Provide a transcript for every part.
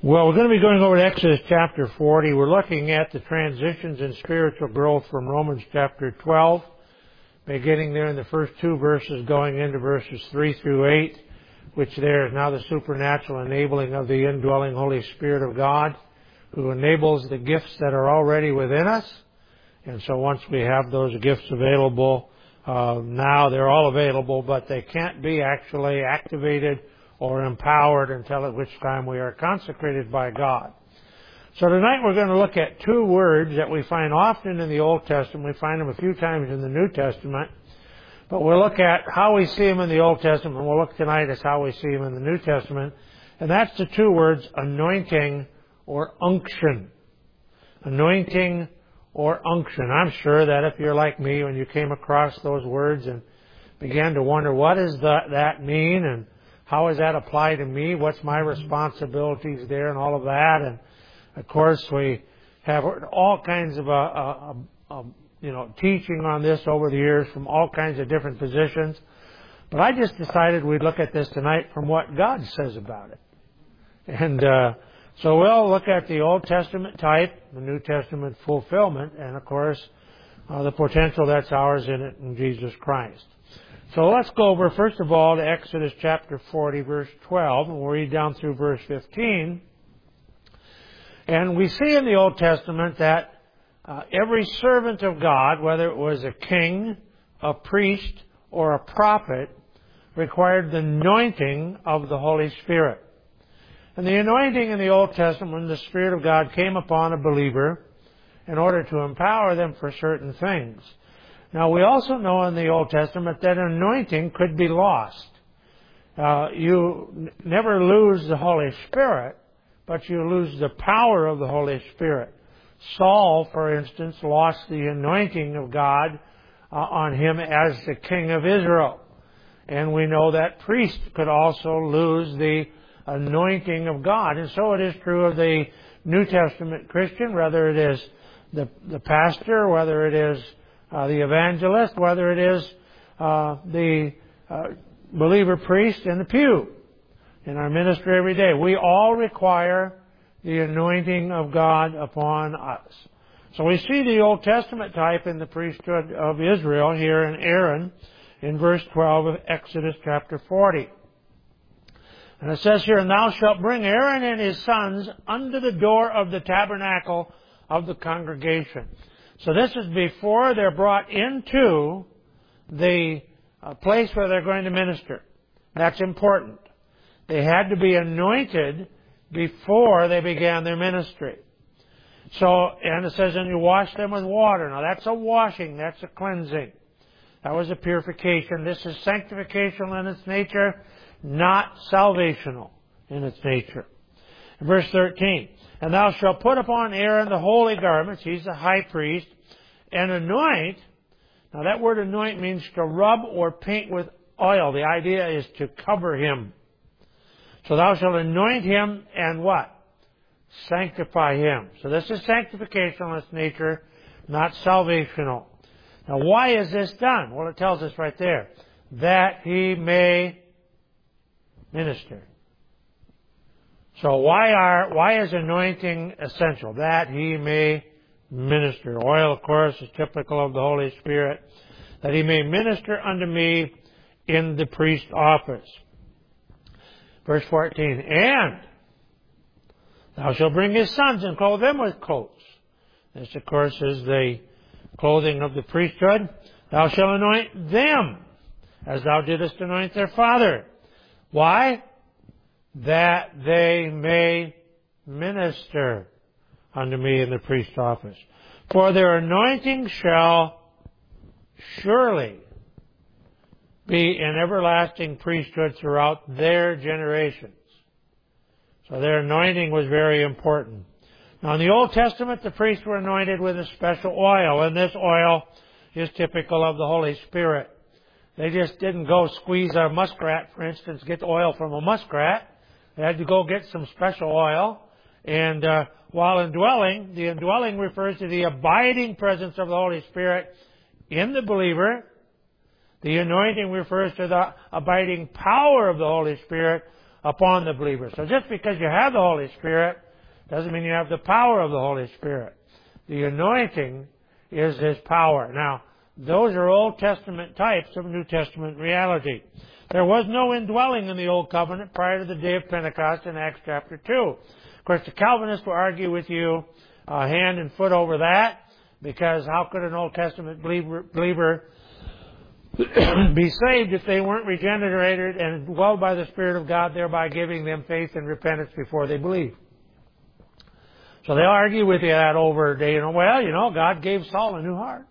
Well, we're going to be going over to Exodus chapter 40. We're looking at the transitions in spiritual growth from Romans chapter 12, beginning there in the first two verses, going into verses 3 through 8, which there is now the supernatural enabling of the indwelling Holy Spirit of God, who enables the gifts that are already within us. And so once we have those gifts available, now they're all available, but they can't be actually activated or empowered until at which time we are consecrated by God. So tonight we're going to look at two words that we find often in the Old Testament. We find them a few times in the New Testament. But we'll look at how we see them in the Old Testament. We'll look tonight at how we see them in the New Testament. And that's the two words, anointing or unction. Anointing or unction. I'm sure that if you're like me, when you came across those words and began to wonder, what does that mean? And how does that apply to me? What's my responsibilities there and all of that? And of course, we have all kinds of teaching on this over the years from all kinds of different positions. But I just decided we'd look at this tonight from what God says about it. And so we'll look at the Old Testament type, the New Testament fulfillment, and of course, the potential that's ours in it in Jesus Christ. So let's go over, first of all, to Exodus chapter 40, verse 12, and we'll read down through verse 15. And we see in the Old Testament that every servant of God, whether it was a king, a priest, or a prophet, required the anointing of the Holy Spirit. And the anointing in the Old Testament, when the Spirit of God came upon a believer in order to empower them for certain things. Now, we also know in the Old Testament that anointing could be lost. You never lose the Holy Spirit, but you lose the power of the Holy Spirit. Saul, for instance, lost the anointing of God on him as the king of Israel. And we know that priests could also lose the anointing of God. And so it is true of the New Testament Christian, whether it is the pastor, whether it is the evangelist, whether it is the believer priest in the pew in our ministry every day. We all require the anointing of God upon us. So we see the Old Testament type in the priesthood of Israel here in Aaron in verse 12 of Exodus chapter 40. And it says here, "And thou shalt bring Aaron and his sons under the door of the tabernacle of the congregation." So this is before they're brought into the place where they're going to minister. That's important. They had to be anointed before they began their ministry. So, and it says, "And you wash them with water." Now that's a washing, that's a cleansing. That was a purification. This is sanctification in its nature, not salvational in its nature. In verse 13, "And thou shalt put upon Aaron the holy garments," he's the high priest, "and anoint." Now that word anoint means to rub or paint with oil. The idea is to cover him. "So thou shalt anoint him and" what? "Sanctify him." So this is sanctification in its nature, not salvational. Now why is this done? Well, it tells us right there. "That he may minister." So why is anointing essential? That he may minister. Oil, of course, is typical of the Holy Spirit. "That he may minister unto me in the priest office." Verse 14, "And thou shalt bring his sons and clothe them with coats." This, of course, is the clothing of the priesthood. "Thou shalt anoint them as thou didst anoint their father." Why? "That they may minister unto me in the priest office. For their anointing shall surely be an everlasting priesthood throughout their generations." So their anointing was very important. Now in the Old Testament, the priests were anointed with a special oil, and this oil is typical of the Holy Spirit. They just didn't go squeeze a muskrat, for instance, get oil from a muskrat. They had to go get some special oil. And while indwelling, the indwelling refers to the abiding presence of the Holy Spirit in the believer. The anointing refers to the abiding power of the Holy Spirit upon the believer. So just because you have the Holy Spirit doesn't mean you have the power of the Holy Spirit. The anointing is His power. Now, those are Old Testament types of New Testament reality. There was no indwelling in the Old Covenant prior to the day of Pentecost in Acts chapter 2. Of course, the Calvinists will argue with you hand and foot over that, because how could an Old Testament believer be saved if they weren't regenerated and dwelled by the Spirit of God, thereby giving them faith and repentance before they believe? So they argue with you that over, God gave Saul a new heart.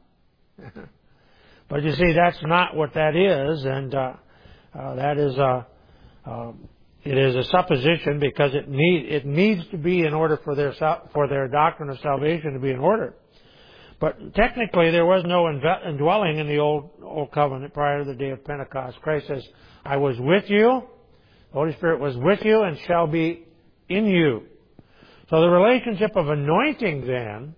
But you see, that's not what that is, and that is it is a supposition, because it needs to be in order for their doctrine of salvation to be in order. But technically, there was no indwelling in the Old Covenant prior to the day of Pentecost. Christ says, I was with you, the Holy Spirit was with you and shall be in you. So the relationship of anointing, then,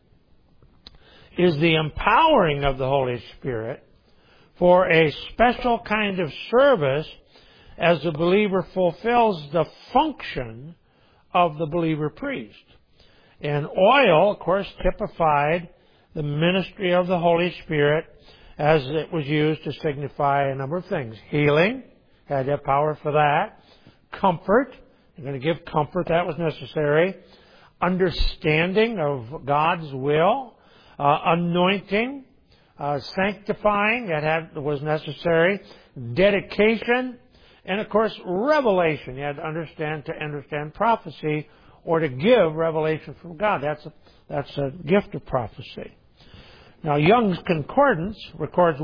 is the empowering of the Holy Spirit for a special kind of service as the believer fulfills the function of the believer priest. And oil, of course, typified the ministry of the Holy Spirit as it was used to signify a number of things. Healing, had that power for that. Comfort, you're going to give comfort, that was necessary. Understanding of God's will. Anointing, sanctifying, that was necessary. Dedication, and of course, revelation. You had to understand prophecy, or to give revelation from God. That's a gift of prophecy. Now, Young's Concordance records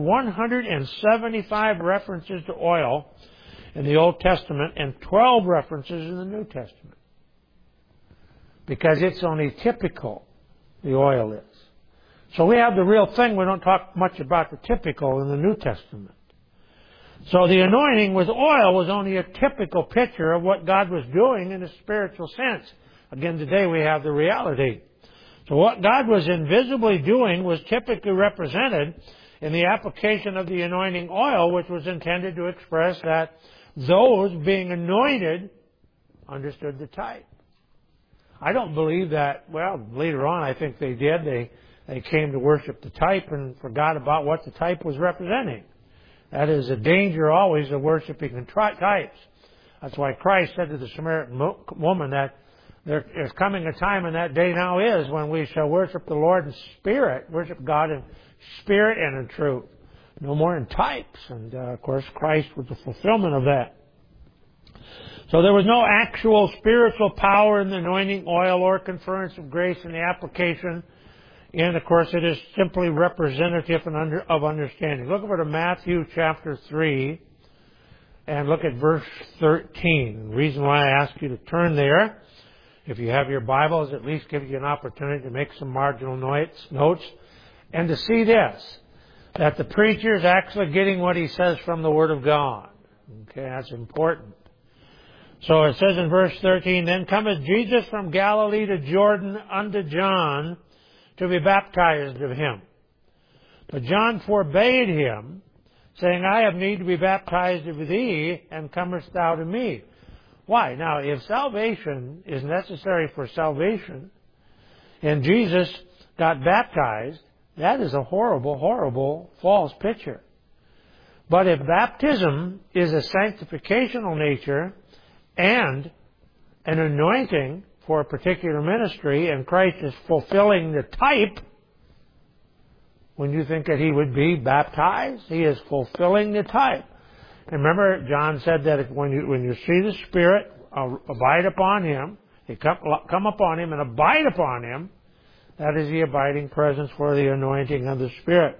175 references to oil in the Old Testament and 12 references in the New Testament. Because it's only typical, the oil is. So we have the real thing. We don't talk much about the typical in the New Testament. So the anointing with oil was only a typical picture of what God was doing in a spiritual sense. Again, today we have the reality. So what God was invisibly doing was typically represented in the application of the anointing oil, which was intended to express that those being anointed understood the type. I don't believe that, later on I think they did. They came to worship the type and forgot about what the type was representing. That is a danger always of worshiping in types. That's why Christ said to the Samaritan woman that there is coming a time, and that day now is, when we shall worship the Lord in spirit, worship God in spirit and in truth. No more in types. And, of course, Christ was the fulfillment of that. So there was no actual spiritual power in the anointing oil or conference of grace in the application. And, of course, it is simply representative of understanding. Look over to Matthew chapter 3 and look at verse 13. The reason why I ask you to turn there, if you have your Bibles, at least give you an opportunity to make some marginal notes and to see this, that the preacher is actually getting what he says from the Word of God. Okay, that's important. So it says in verse 13, Then cometh Jesus from Galilee to Jordan unto John to be baptized of him. But John forbade him, saying, I have need to be baptized of thee, and comest thou to me? Why? Now, if salvation is necessary for salvation, and Jesus got baptized, that is a horrible, horrible false picture. But if baptism is a sanctificational nature and an anointing for a particular ministry, and Christ is fulfilling the type, when you think that He would be baptized, He is fulfilling the type. And remember, John said that when you see the Spirit abide upon Him, He come upon Him and abide upon Him, that is the abiding presence for the anointing of the Spirit.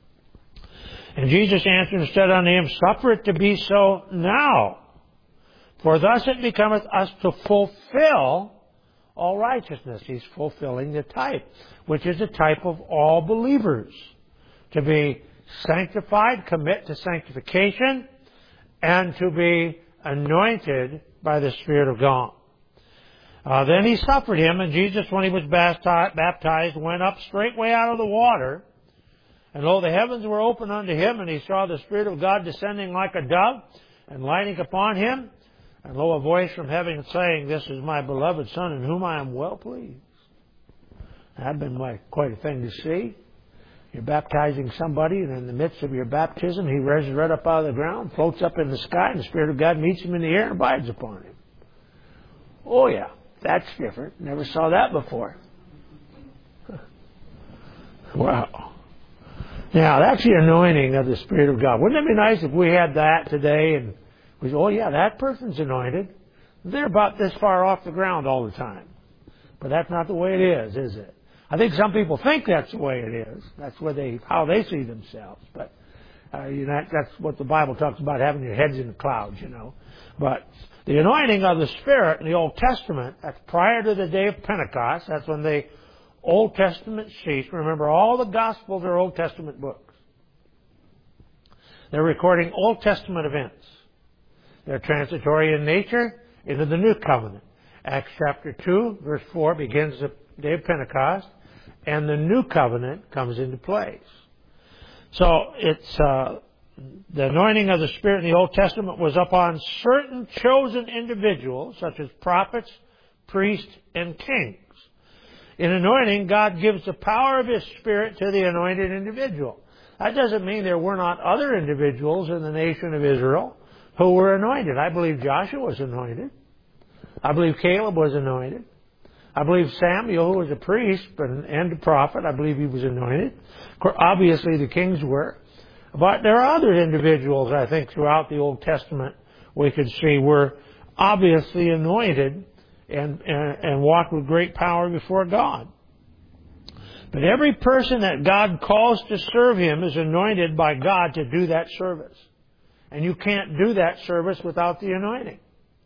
And Jesus answered and said unto him, Suffer it to be so now, for thus it becometh us to fulfill all righteousness. He's fulfilling the type, which is a type of all believers. To be sanctified, commit to sanctification, and to be anointed by the Spirit of God. Then he suffered him, and Jesus, when he was baptized, went up straightway out of the water. And lo, the heavens were opened unto him, and he saw the Spirit of God descending like a dove, and lighting upon him. And lo, a voice from heaven saying, "This is my beloved Son, in whom I am well pleased." That'd been quite a thing to see. You're baptizing somebody, and in the midst of your baptism, he rises right up out of the ground, floats up in the sky, and the Spirit of God meets him in the air and abides upon him. Oh yeah, that's different. Never saw that before. Wow. Now, that's the anointing of the Spirit of God. Wouldn't it be nice if we had that today and we say, "Oh yeah, that person's anointed." They're about this far off the ground all the time. But that's not the way it is it? I think some people think that's the way it is. That's how they see themselves. But that's what the Bible talks about, having your heads in the clouds, But the anointing of the Spirit in the Old Testament, that's prior to the day of Pentecost. That's when the Old Testament ceased. Remember, all the Gospels are Old Testament books. They're recording Old Testament events. They're transitory in nature into the New Covenant. Acts chapter 2, verse 4 begins the day of Pentecost, and the New Covenant comes into place. So it's the anointing of the Spirit in the Old Testament was upon certain chosen individuals, such as prophets, priests, and kings. In anointing, God gives the power of His Spirit to the anointed individual. That doesn't mean there were not other individuals in the nation of Israel who were anointed. I believe Joshua was anointed. I believe Caleb was anointed. I believe Samuel, who was a priest and a prophet, I believe he was anointed. Obviously, the kings were. But there are other individuals, I think, throughout the Old Testament we could see were obviously anointed and walked with great power before God. But every person that God calls to serve Him is anointed by God to do that service. And you can't do that service without the anointing.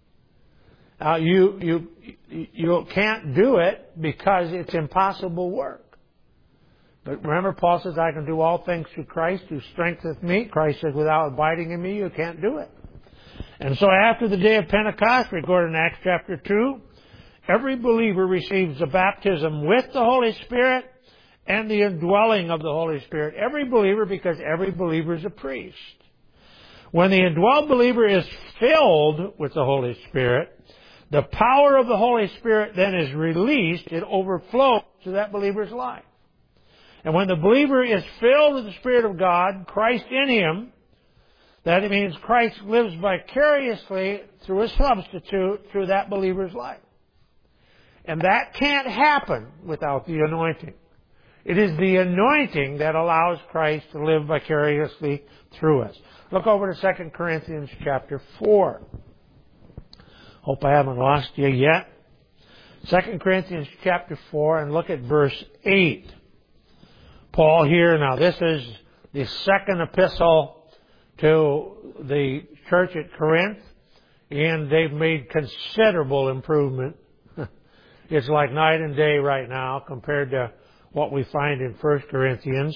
You can't do it because it's impossible work. But remember, Paul says, "I can do all things through Christ who strengtheneth me." Christ says, "Without abiding in me, you can't do it." And so after the day of Pentecost, recorded in Acts chapter 2, every believer receives the baptism with the Holy Spirit and the indwelling of the Holy Spirit. Every believer, because every believer is a priest. When the indwelled believer is filled with the Holy Spirit, the power of the Holy Spirit then is released. It overflows to that believer's life. And when the believer is filled with the Spirit of God, Christ in him, that means Christ lives vicariously through a substitute through that believer's life. And that can't happen without the anointing. It is the anointing that allows Christ to live vicariously through us. Look over to 2 Corinthians chapter 4. Hope I haven't lost you yet. 2 Corinthians chapter 4, and look at verse 8. Paul here, now this is the second epistle to the church at Corinth, and they've made considerable improvement. It's like night and day right now compared to what we find in 1 Corinthians.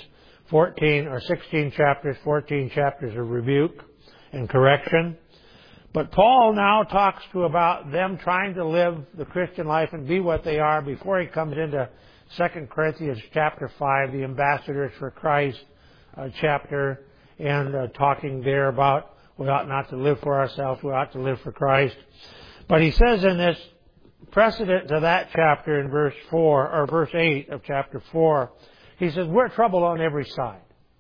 16 chapters, 14 chapters of rebuke and correction. But Paul now talks about them trying to live the Christian life and be what they are before he comes into 2 Corinthians chapter 5, the ambassadors for Christ chapter, and talking there about we ought not to live for ourselves, we ought to live for Christ. But he says in this precedent to that chapter in verse 4, or verse 8 of chapter 4, he says, we're troubled on every side.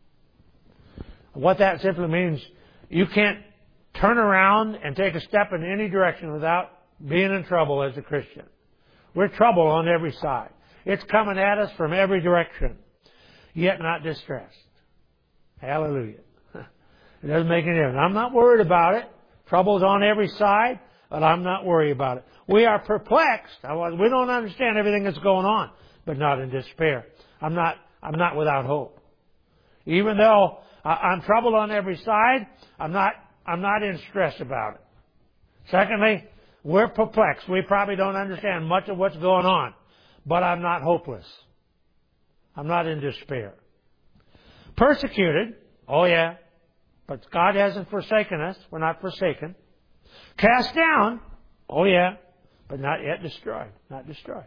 What that simply means, you can't turn around and take a step in any direction without being in trouble as a Christian. We're troubled on every side. It's coming at us from every direction, yet not distressed. Hallelujah. It doesn't make any difference. I'm not worried about it. Trouble's on every side, but I'm not worried about it. We are perplexed. We don't understand everything that's going on, but not in despair. I'm not without hope. Even though I'm troubled on every side, I'm not in stress about it. Secondly, we're perplexed. We probably don't understand much of what's going on, but I'm not hopeless. I'm not in despair. Persecuted, oh yeah, but God hasn't forsaken us. We're not forsaken. Cast down, oh yeah, but not yet destroyed. Not destroyed.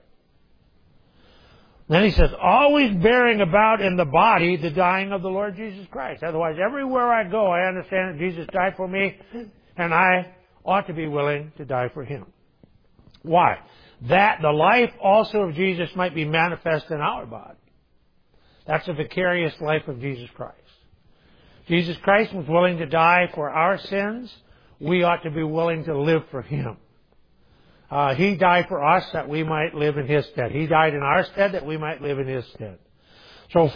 Then he says, always bearing about in the body the dying of the Lord Jesus Christ. Otherwise, everywhere I go, I understand that Jesus died for me, and I ought to be willing to die for him. Why? That the life also of Jesus might be manifest in our body. That's the vicarious life of Jesus Christ. Jesus Christ was willing to die for our sins. We ought to be willing to live for him. He died for us that we might live in his stead. He died in our stead that we might live in his stead. So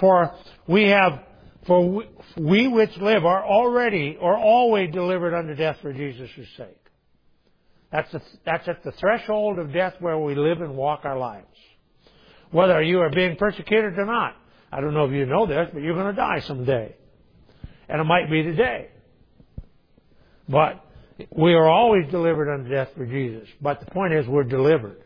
we which live are already or always delivered unto death for Jesus' sake. That's at the threshold of death where we live and walk our lives. Whether you are being persecuted or not. I don't know if you know this, but you're going to die someday. And it might be today. But we are always delivered unto death for Jesus. But the point is, we're delivered.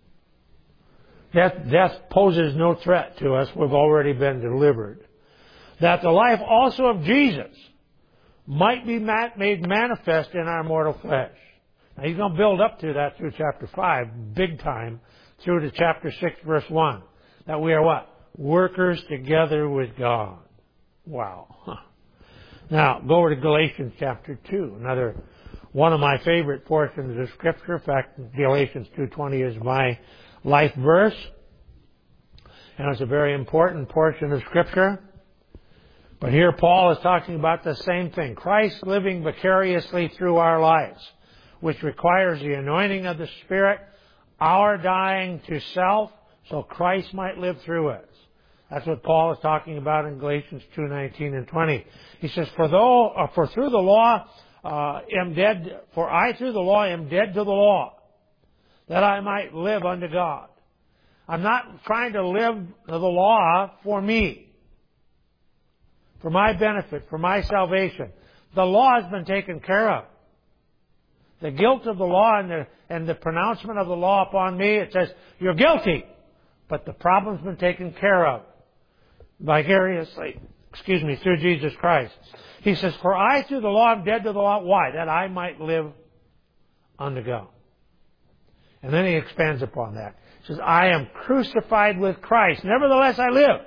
Death poses no threat to us. We've already been delivered. That the life also of Jesus might be made manifest in our mortal flesh. Now he's going to build up to that through chapter 5, big time, through to chapter 6, verse 1. That we are what? Workers together with God. Wow. Now, go over to Galatians chapter 2, another one of my favorite portions of Scripture. In fact, Galatians 2:20 is my life verse. And it's a very important portion of Scripture. But here Paul is talking about the same thing. Christ living vicariously through our lives, which requires the anointing of the Spirit, our dying to self, so Christ might live through us. That's what Paul is talking about in Galatians 2:19 and 20. He says, For I through the law am dead to the law, that I might live unto God. I'm not trying to live the law for me, for my benefit, for my salvation. The law has been taken care of. The guilt of the law and the pronouncement of the law upon me, it says, you're guilty. But the problem's been taken care of vicariously, through Jesus Christ. He says, For I through the law am dead to the law. Why? That I might live unto God. And then he expands upon that. He says, I am crucified with Christ. Nevertheless I live.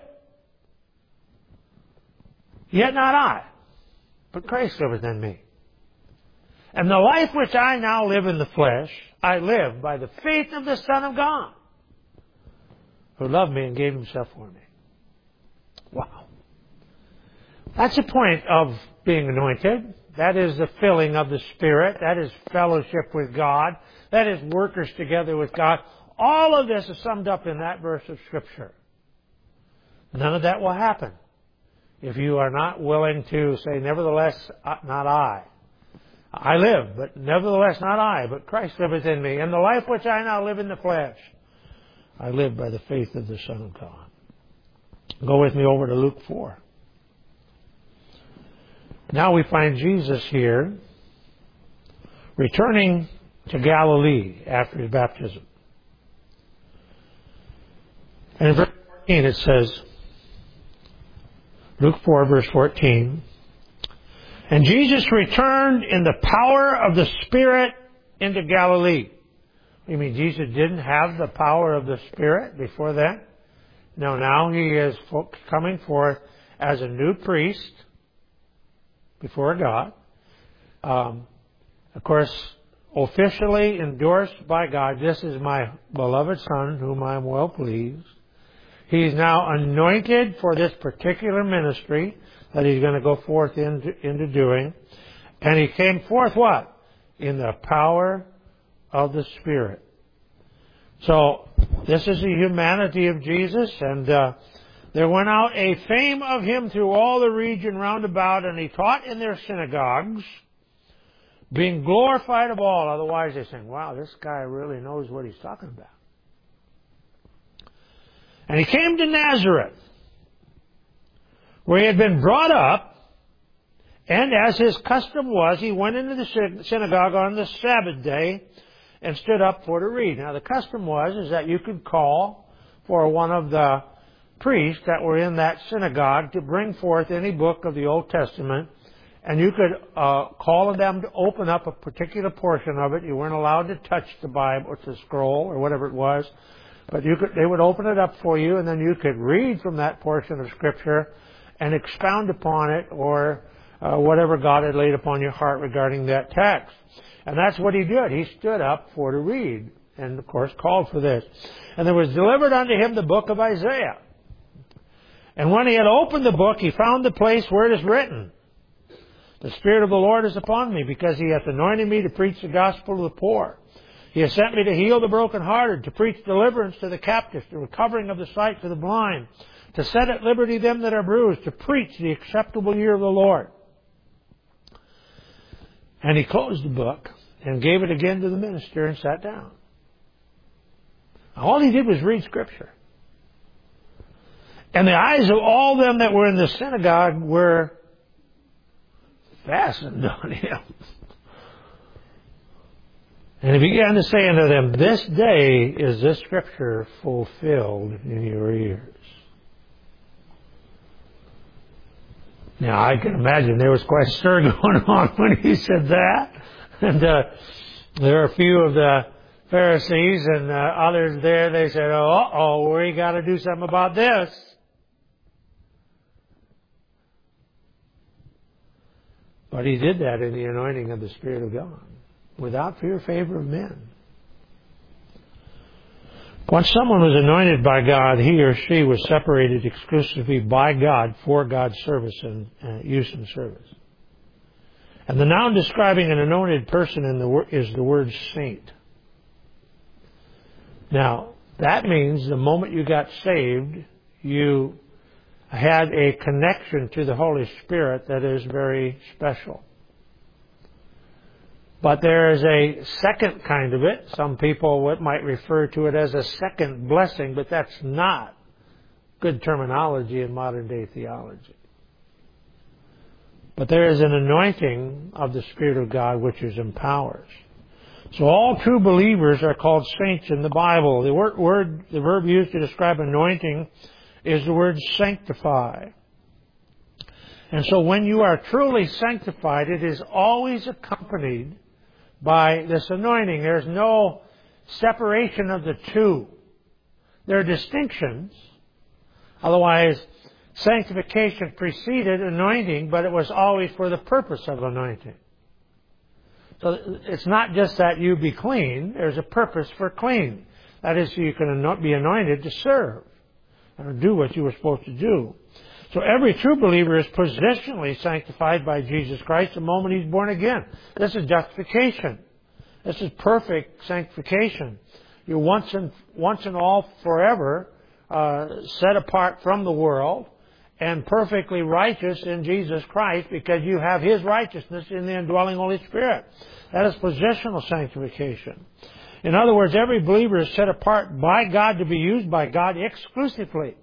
Yet not I, but Christ liveth in me. And the life which I now live in the flesh, I live by the faith of the Son of God, who loved me and gave himself for me. Wow. That's the point of being anointed. That is the filling of the Spirit. That is fellowship with God. That is workers together with God. All of this is summed up in that verse of Scripture. None of that will happen if you are not willing to say, nevertheless, not I. I live, but nevertheless not I, but Christ liveth in me. And the life which I now live in the flesh, I live by the faith of the Son of God. Go with me over to Luke 4. Now we find Jesus here returning to Galilee after his baptism. And in verse 14 it says, Luke 4 verse 14, And Jesus returned in the power of the Spirit into Galilee. You mean Jesus didn't have the power of the Spirit before that? No, now he is coming forth as a new priest before God. Of course, officially endorsed by God. This is my beloved Son, whom I am well pleased. He's now anointed for this particular ministry that he's going to go forth into doing. And he came forth what? In the power of the Spirit. So, this is the humanity of Jesus, and there went out a fame of him through all the region round about, and he taught in their synagogues, being glorified of all. Otherwise they're saying, wow, this guy really knows what he's talking about. And he came to Nazareth, where he had been brought up, and as his custom was, he went into the synagogue on the Sabbath day and stood up for to read. Now the custom is that you could call for one of the priests that were in that synagogue to bring forth any book of the Old Testament, and you could call on them to open up a particular portion of it. You weren't allowed to touch the Bible or the scroll or whatever it was, but they would open it up for you, and then you could read from that portion of Scripture and expound upon it or whatever God had laid upon your heart regarding that text. And that's what he did. He stood up for to read, and of course called for this. And there was delivered unto him the book of Isaiah. And when he had opened the book, he found the place where it is written, The Spirit of the Lord is upon me, because he hath anointed me to preach the gospel to the poor. He has sent me to heal the brokenhearted, to preach deliverance to the captives, the recovering of the sight to the blind, to set at liberty them that are bruised, to preach the acceptable year of the Lord. And he closed the book and gave it again to the minister and sat down. All he did was read Scripture. And the eyes of all them that were in the synagogue were fastened on him. And he began to say unto them, This day is this Scripture fulfilled in your ears. Now, I can imagine there was quite a stir going on when he said that. And there are a few of the Pharisees and others there, they said, we got to do something about this. But he did that in the anointing of the Spirit of God, without fear or favor of men. Once someone was anointed by God, he or she was separated exclusively by God for God's service and use and service. And the noun describing an anointed person is the word saint. Now, that means the moment you got saved, you had a connection to the Holy Spirit that is very special. But there is a second kind of it. Some people might refer to it as a second blessing, but that's not good terminology in modern day theology. But there is an anointing of the Spirit of God which is empowers. So all true believers are called saints in the Bible. The verb used to describe anointing is the word sanctify. And so when you are truly sanctified, it is always accompanied by this anointing. There's no separation of the two. There are distinctions. Otherwise, sanctification preceded anointing, but it was always for the purpose of anointing. So it's not just that you be clean. There's a purpose for clean. That is, so you can be anointed to serve and do what you were supposed to do. So every true believer is positionally sanctified by Jesus Christ the moment he's born again. This is justification. This is perfect sanctification. You're once and all forever set apart from the world and perfectly righteous in Jesus Christ because you have His righteousness in the indwelling Holy Spirit. That is positional sanctification. In other words, every believer is set apart by God to be used by God exclusively.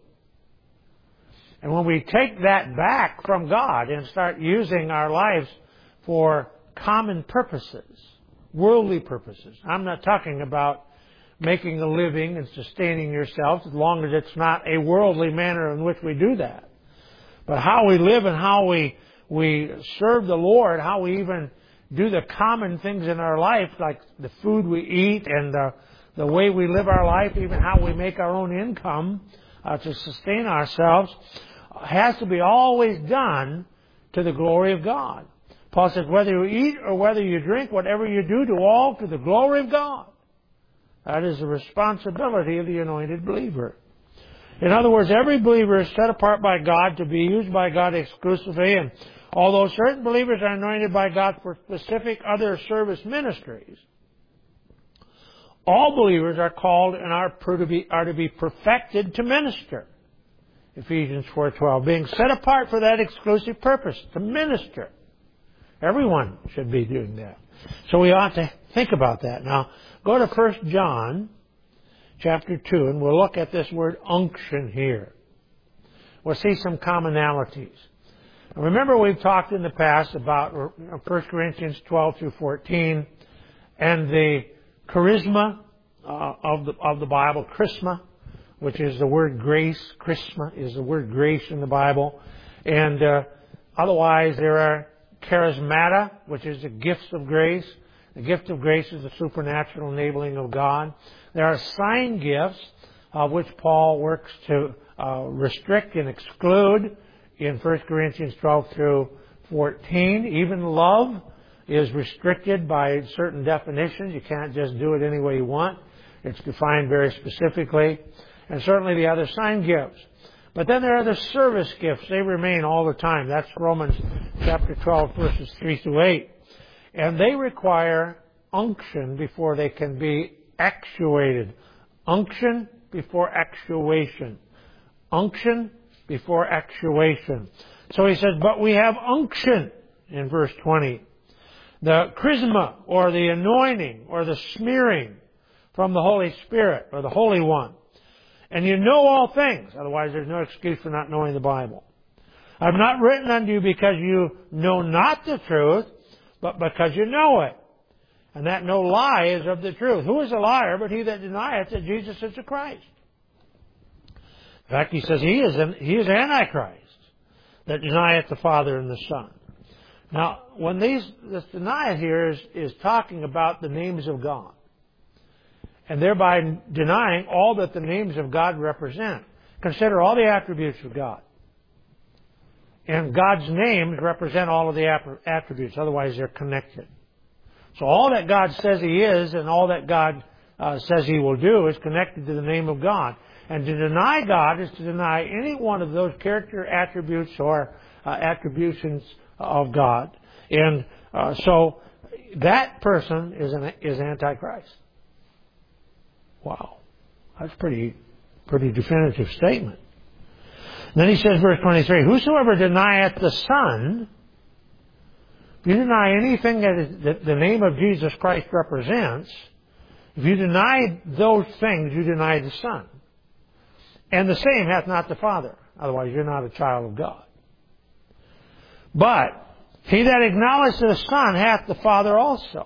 And when we take that back from God and start using our lives for common purposes, worldly purposes, I'm not talking about making a living and sustaining yourself as long as it's not a worldly manner in which we do that. But how we live and how we serve the Lord, how we even do the common things in our life, like the food we eat and the way we live our life, even how we make our own income to sustain ourselves, has to be always done to the glory of God. Paul says, whether you eat or whether you drink, whatever you do all to the glory of God. That is the responsibility of the anointed believer. In other words, every believer is set apart by God to be used by God exclusively, and although certain believers are anointed by God for specific other service ministries, all believers are called and are to be perfected to minister. Ephesians 4:12, being set apart for that exclusive purpose, to minister. Everyone should be doing that. So we ought to think about that. Now, go to 1 John chapter 2, and we'll look at this word unction here. We'll see some commonalities. Now, remember, we've talked in the past about 1 Corinthians 12 through 14 and the charisma of the Bible, charisma, which is the word grace. Charisma is the word grace in the Bible. And otherwise, there are charismata, which is the gifts of grace. The gift of grace is the supernatural enabling of God. There are sign gifts, which Paul works to restrict and exclude in 1 Corinthians 12 through 14. Even love is restricted by certain definitions. You can't just do it any way you want. It's defined very specifically. And certainly the other sign gifts. But then there are the service gifts. They remain all the time. That's Romans chapter 12, verses 3 through 8. And they require unction before they can be actuated. Unction before actuation. Unction before actuation. So he says, but we have unction in verse 20. The charisma, or the anointing, or the smearing from the Holy Spirit, or the Holy One. And you know all things. Otherwise, there's no excuse for not knowing the Bible. I've not written unto you because you know not the truth, but because you know it. And that no lie is of the truth. Who is a liar but he that denieth that Jesus is the Christ? In fact, he says he is Antichrist that denieth the Father and the Son. Now, when this denieth here is talking about the names of God. And thereby denying all that the names of God represent. Consider all the attributes of God. And God's names represent all of the attributes. Otherwise, they're connected. So all that God says He is and all that God says He will do is connected to the name of God. And to deny God is to deny any one of those character attributes or attributions of God. And so that person is Antichrist. Wow. That's pretty definitive statement. And then he says, verse 23, whosoever denieth the Son, if you deny anything that the name of Jesus Christ represents, if you deny those things, you deny the Son. And the same hath not the Father. Otherwise, you're not a child of God. But he that acknowledgeth the Son hath the Father also.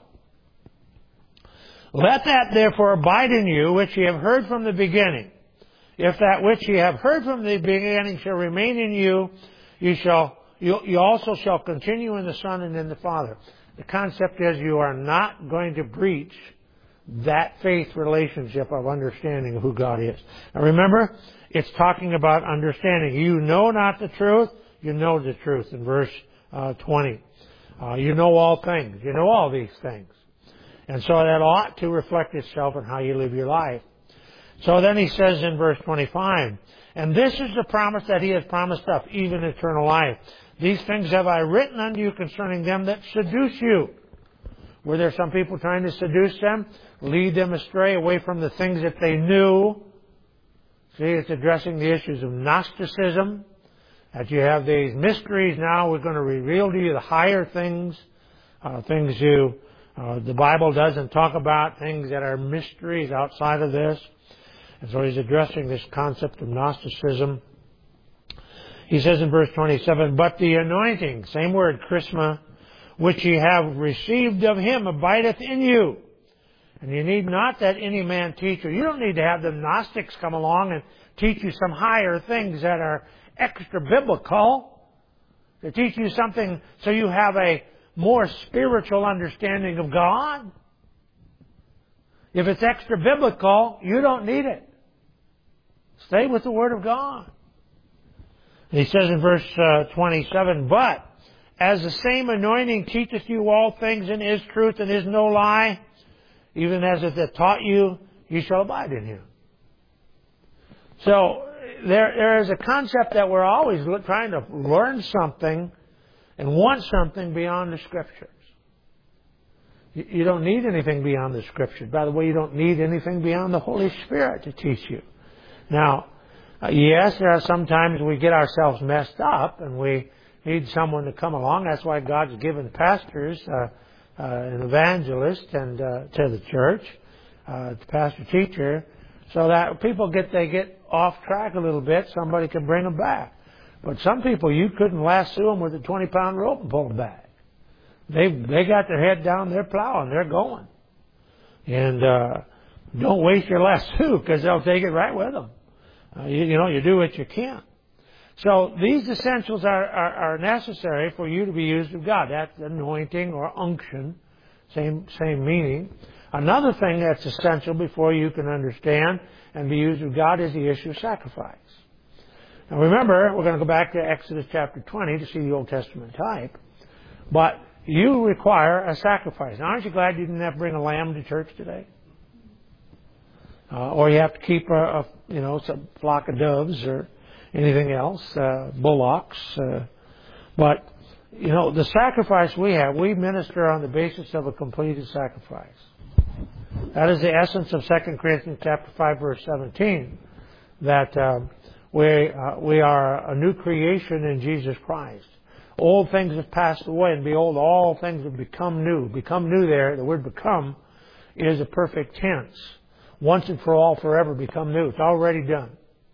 Let that therefore abide in you, which ye have heard from the beginning. If that which ye have heard from the beginning shall remain in you, you also shall continue in the Son and in the Father. The concept is you are not going to breach that faith relationship of understanding of who God is. Now remember, it's talking about understanding. You know not the truth, you know the truth in verse 20. You know all things. You know all these things. And so that ought to reflect itself in how you live your life. So then he says in verse 25, and this is the promise that He has promised us, even eternal life. These things have I written unto you concerning them that seduce you. Were there some people trying to seduce them? Lead them astray away from the things that they knew. See, it's addressing the issues of Gnosticism. That you have these mysteries now. We're going to reveal to you the higher things. Things the Bible doesn't talk about, things that are mysteries outside of this. And so he's addressing this concept of Gnosticism. He says in verse 27, but the anointing, same word, charisma, which ye have received of Him abideth in you. And you need not that any man teach you. You don't need to have the Gnostics come along and teach you some higher things that are extra biblical. To teach you something so you have a more spiritual understanding of God. If it's extra biblical, you don't need it. Stay with the Word of God. And he says in verse 27, but as the same anointing teacheth you all things and is truth and is no lie, even as it hath taught you, ye shall abide in Him. So there is a concept that we're always trying to learn something and want something beyond the Scriptures. You don't need anything beyond the Scriptures. By the way, you don't need anything beyond the Holy Spirit to teach you. Now, yes, there are sometimes we get ourselves messed up and we need someone to come along. That's why God's given pastors an evangelist and to the church, the pastor teacher, so that people they get off track a little bit. Somebody can bring them back. But some people, you couldn't lasso them with a 20-pound rope and pull them back. They got their head down, they're plowing, they're going. And don't waste your lasso because they'll take it right with them. You do what you can. So these essentials are necessary for you to be used of God. That's anointing or unction, same meaning. Another thing that's essential before you can understand and be used of God is the issue of sacrifice. Now remember, we're going to go back to Exodus chapter 20 to see the Old Testament type. But you require a sacrifice. Now, aren't you glad you didn't have to bring a lamb to church today? Or you have to keep some flock of doves or anything else, bullocks. But the sacrifice we minister on the basis of a completed sacrifice. That is the essence of 2 Corinthians chapter 5, verse 17, that we are a new creation in Jesus Christ. Old things have passed away, and behold, all things have become new. Become new there, the word become, is a perfect tense. Once and for all, forever, become new. It's already done.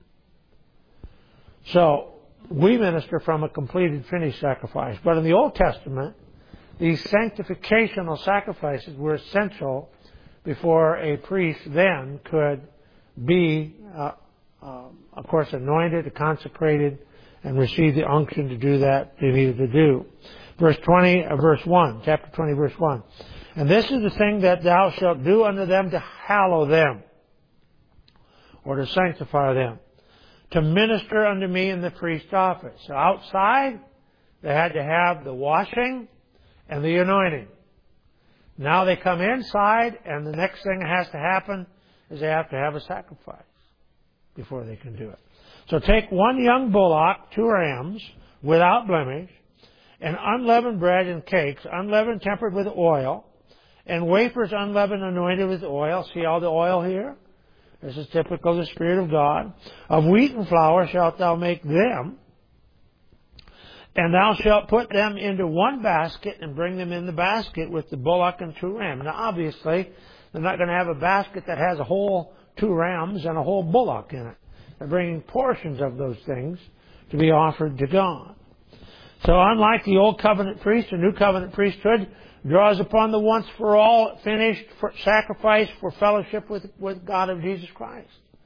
So, we minister from a completed, finished sacrifice. But in the Old Testament, these sanctificational sacrifices were essential before a priest then could be, of course, anointed, consecrated, and receive the unction to do that they needed to do. Verse 1, chapter 20, verse 1. And this is the thing that thou shalt do unto them to hallow them, or to sanctify them, to minister unto me in the priest's office. So outside, they had to have the washing and the anointing. Now they come inside, and the next thing that has to happen is they have to have a sacrifice before they can do it. So take one young bullock, 2 rams, without blemish, and unleavened bread and cakes, unleavened tempered with oil, and wafers unleavened anointed with oil. See all the oil here? This is typical of the Spirit of God. Of wheat and flour shalt thou make them, and thou shalt put them into one basket and bring them in the basket with the bullock and 2 rams. Now, obviously, they're not going to have a basket that has a whole 2 rams and a whole bullock in it. They're bringing portions of those things to be offered to God. So unlike the Old Covenant priest, the New Covenant priesthood draws upon the once-for-all finished sacrifice for fellowship with God of Jesus Christ.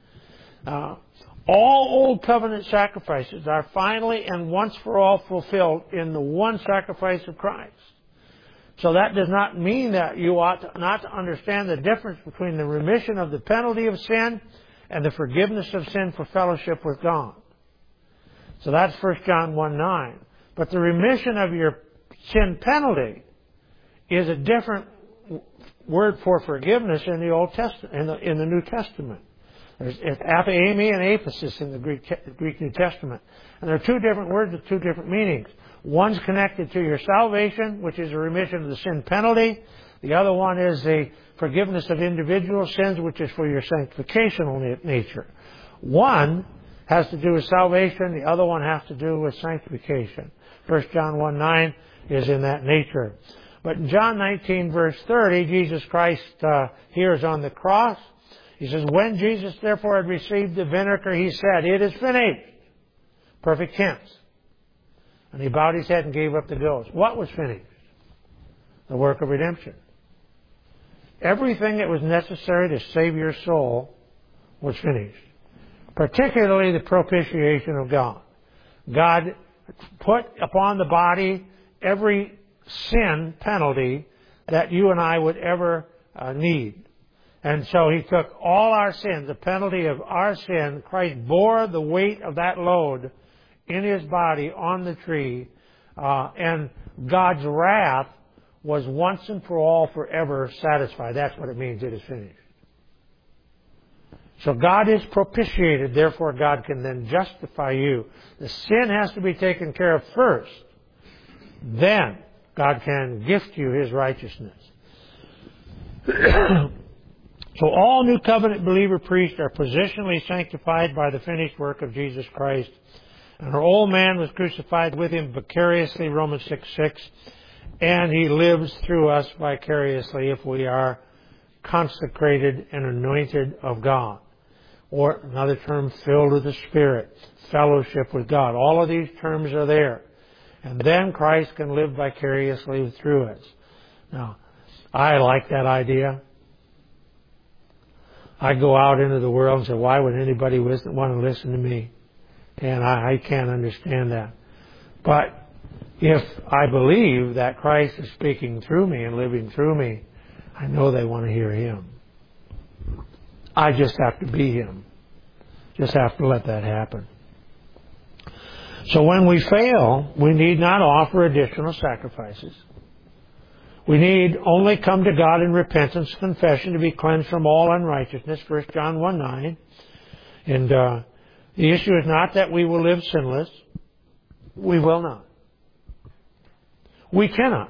All Old Covenant sacrifices are finally and once-for-all fulfilled in the one sacrifice of Christ. So that does not mean that you ought not to understand the difference between the remission of the penalty of sin and the forgiveness of sin for fellowship with God. So that's 1 John 1:9. But the remission of your sin penalty is a different word for forgiveness in the Old Testament, in the New Testament. There's aphiemi and aphesis in the Greek New Testament. And there are 2 different words with 2 different meanings. One's connected to your salvation, which is a remission of the sin penalty. The other one is the forgiveness of individual sins, which is for your sanctificational nature. One has to do with salvation. The other one has to do with sanctification. 1 John 1:9 is in that nature. But in John 19, verse 30, Jesus Christ here is on the cross. He says, when Jesus therefore had received the vinegar, he said, it is finished. Perfect tense. And he bowed his head and gave up the ghost. What was finished? The work of redemption. Everything that was necessary to save your soul was finished. Particularly the propitiation of God. God put upon the body every sin penalty that you and I would ever need. And so He took all our sins, the penalty of our sin. Christ bore the weight of that load in His body on the tree. And God's wrath was once and for all forever satisfied. That's what it means, it is finished. So God is propitiated, therefore God can then justify you. The sin has to be taken care of first. Then God can gift you His righteousness. So all New Covenant believer priests are positionally sanctified by the finished work of Jesus Christ. And our old man was crucified with Him vicariously, Romans 6:6. And He lives through us vicariously if we are consecrated and anointed of God. Or another term, filled with the Spirit, fellowship with God. All of these terms are there. And then Christ can live vicariously through us. Now, I like that idea. I go out into the world and say, why would anybody want to listen to me? And I can't understand that. But if I believe that Christ is speaking through me and living through me, I know they want to hear Him. I just have to be Him. Just have to let that happen. So when we fail, we need not offer additional sacrifices. We need only come to God in repentance, confession, to be cleansed from all unrighteousness, 1 John 1:9. And the issue is not that we will live sinless. We will not. We cannot.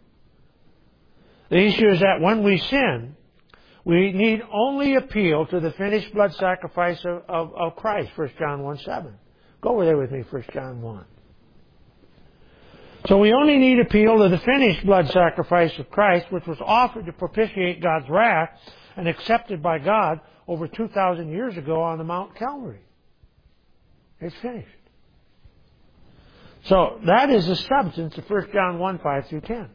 The issue is that when we sin, we need only appeal to the finished blood sacrifice of Christ, 1 John 1:7. Go over there with me, 1 John 1. So we only need appeal to the finished blood sacrifice of Christ, which was offered to propitiate God's wrath and accepted by God over 2,000 years ago on the Mount Calvary. It's finished. So that is the substance of 1 John 1:5-10.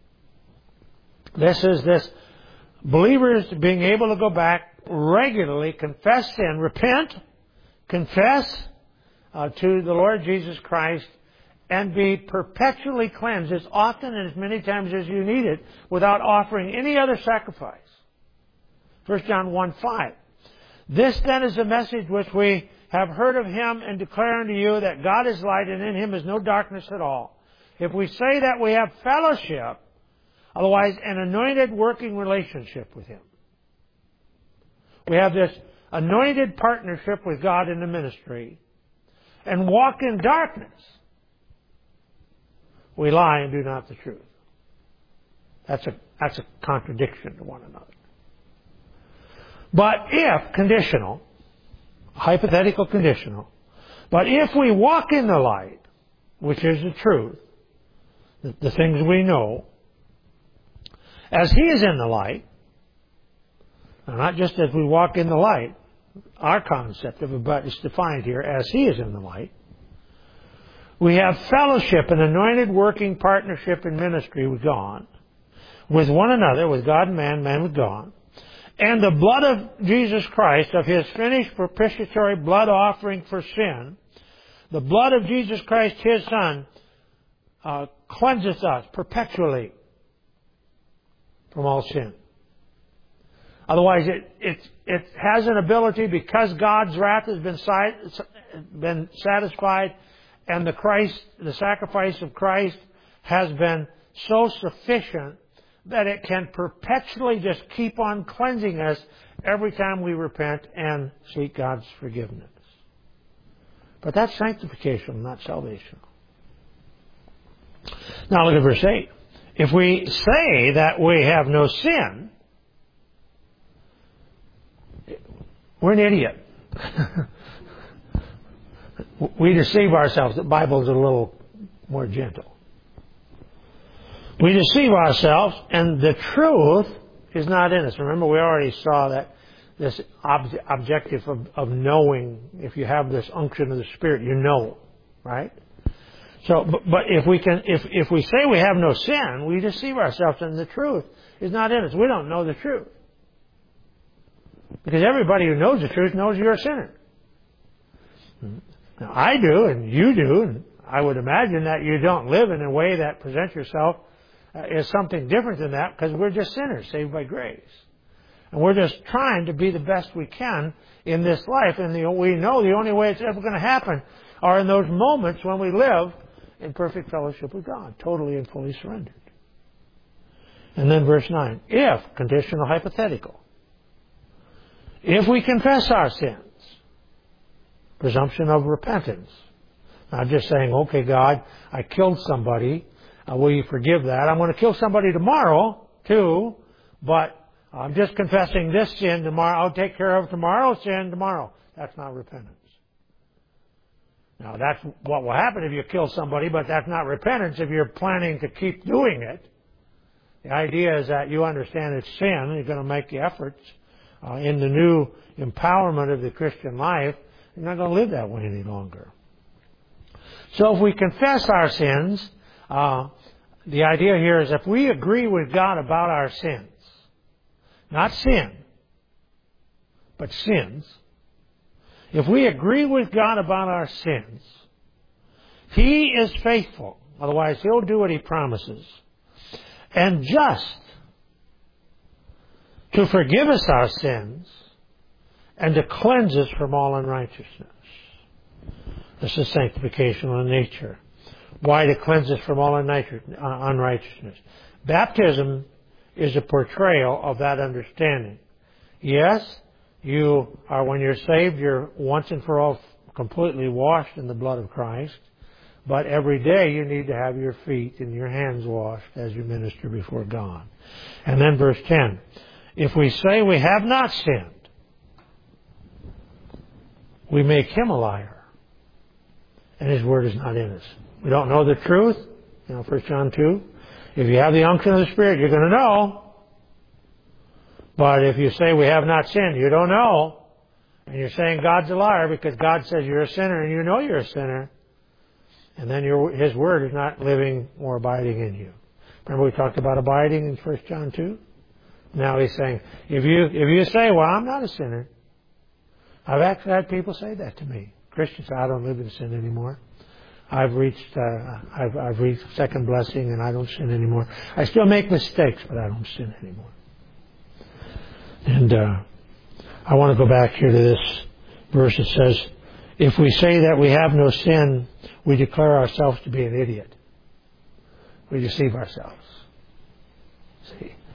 This is this believers being able to go back regularly, confess sin, repent, confess to the Lord Jesus Christ, and be perpetually cleansed as often and as many times as you need it without offering any other sacrifice. 1 John 1:5. This then is the message which we have heard of Him and declare unto you, that God is light and in Him is no darkness at all. If we say that we have fellowship, otherwise an anointed working relationship with Him. We have this anointed partnership with God in the ministry, and walk in darkness, we lie and do not the truth. That's a contradiction to one another. But if, conditional, hypothetical conditional, but if we walk in the light, which is the truth, the things we know, as He is in the light, now not just as we walk in the light, our concept of it, but it's defined here as He is in the light, we have fellowship, an anointed working partnership in ministry with God, with one another, with God and man, man with God. And the blood of Jesus Christ, of His finished propitiatory blood offering for sin, the blood of Jesus Christ, His Son, cleanses us perpetually from all sin. Otherwise, it has an ability, because God's wrath has been satisfied, and the sacrifice of Christ has been so sufficient that it can perpetually just keep on cleansing us every time we repent and seek God's forgiveness. But that's sanctification, not salvation. Now look at verse 8. If we say that we have no sin, we're an idiot. We deceive ourselves. The Bible is a little more gentle. We deceive ourselves, and the truth is not in us. Remember, we already saw that this objective of knowing. If you have this unction of the Spirit, you know, right? So, but if we say we have no sin, we deceive ourselves, and the truth is not in us. We don't know the truth, because everybody who knows the truth knows you're a sinner. Now, I do, and you do, and I would imagine that you don't live in a way that presents yourself as something different than that, because we're just sinners saved by grace. And we're just trying to be the best we can in this life, and we know the only way it's ever going to happen are in those moments when we live in perfect fellowship with God, totally and fully surrendered. And then verse 9, if, conditional hypothetical, if we confess our sins, presumption of repentance. Not just saying, okay, God, I killed somebody. Will you forgive that? I'm going to kill somebody tomorrow, too, but I'm just confessing this sin tomorrow. I'll take care of tomorrow's sin tomorrow. That's not repentance. Now, that's what will happen if you kill somebody, but that's not repentance if you're planning to keep doing it. The idea is that you understand it's sin. You're going to make the efforts in the new empowerment of the Christian life. You're not going to live that way any longer. So if we confess our sins, the idea here is if we agree with God about our sins, not sin, but sins, if we agree with God about our sins, He is faithful. Otherwise, He'll do what He promises. And just to forgive us our sins and to cleanse us from all unrighteousness. This is sanctification in nature. Why? To cleanse us from all unrighteousness. Baptism is a portrayal of that understanding. Yes, you are, when you're saved, you're once and for all completely washed in the blood of Christ. But every day you need to have your feet and your hands washed as you minister before God. And then verse 10. If we say we have not sinned, we make Him a liar, and His Word is not in us. We don't know the truth. 1 John 2. If you have the unction of the Spirit, you're going to know. But if you say we have not sinned, you don't know. And you're saying God's a liar because God says you're a sinner and you know you're a sinner. And then His Word is not living or abiding in you. Remember we talked about abiding in 1 John 2? Now He's saying, if you say, well, I'm not a sinner. I've actually had people say that to me. Christians say, I don't live in sin anymore. I've reached second blessing and I don't sin anymore. I still make mistakes, but I don't sin anymore. And I want to go back here to this verse. It says, if we say that we have no sin, we declare ourselves to be an idiot. We deceive ourselves. See?